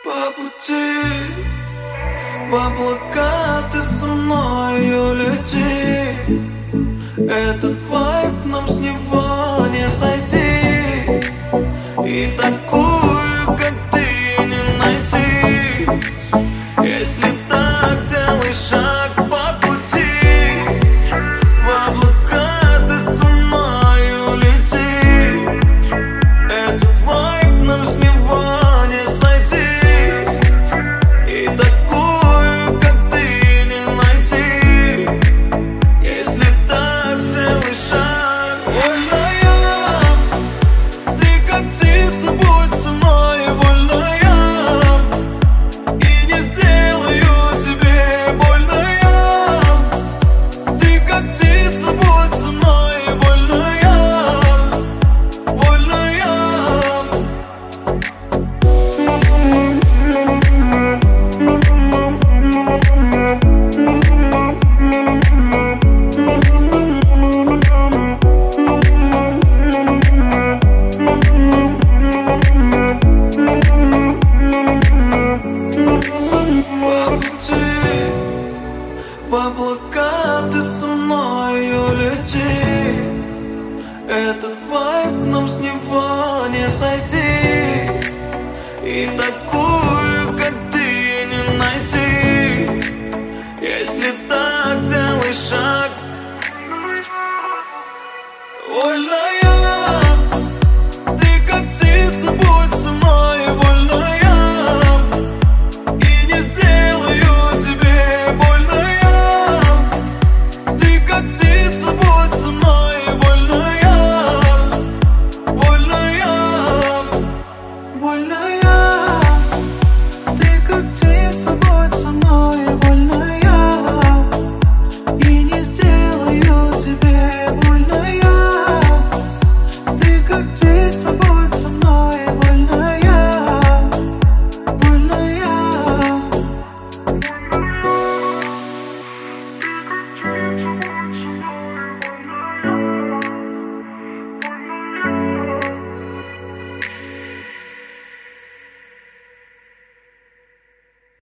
По пути, в облака ты со мною лети. Этот вайб нам с него не сойти. И такую, как ты, не найти. Если так, делай шаг по пути. В облака ты со мною лети. Этот вайб нам с него не сойти. И такую, как ты, не найти. Если так, делай шаг. Вольная, ты как птица, будь со мной. Вольная, и не сделаю тебе больная. Ты как птица, будь со мной. Вольная, вольная. В облака ты со мною лети. Этот вайб нам с него не сойти. И такую, как ты, не найти. Если так, делай шаг. Вольная, ты как птица, будь со мной. Вольная, и не сделаю тебе больная. Ты как птица, будь со мной. Вольная, вольная, вольная. Ты как птица, будь со мной.